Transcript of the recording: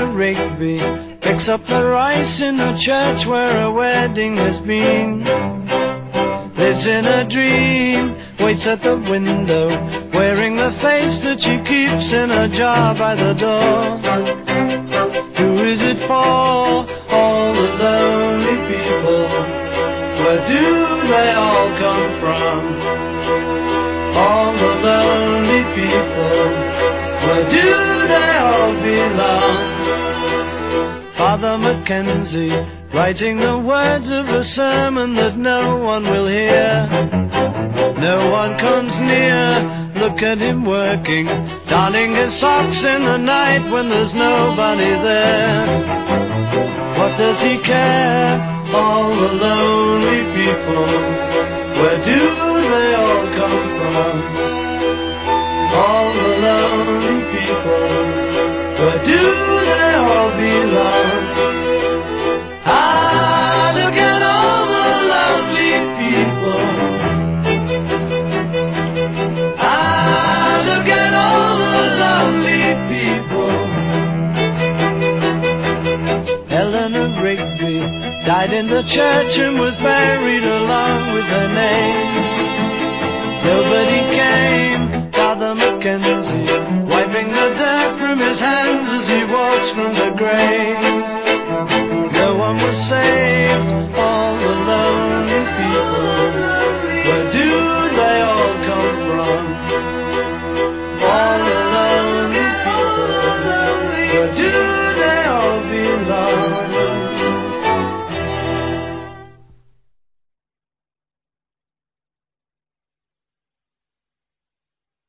Eleanor Rigby picks up the rice in the church where a wedding has been. Lives in a dream, waits at the window, wearing the face that she keeps in a jar by the door. Who is it for? All the lonely people. Where do they all come from? All the lonely people. Where do they all belong? Father Mackenzie, writing the words of a sermon that no one will hear. No one comes near, look at him working, darning his socks in the night when there's nobody there. What does he care? All the lonely people, where do they all come from? All the lonely people, where do they all belong? Ah, look at all the lovely people. Ah, look at all the lovely people. Eleanor Rigby died in the church and was buried along with her name. Nobody came, Father Mackenzie, wiping the dirt from his hands as he walks from the grave. No one was saved,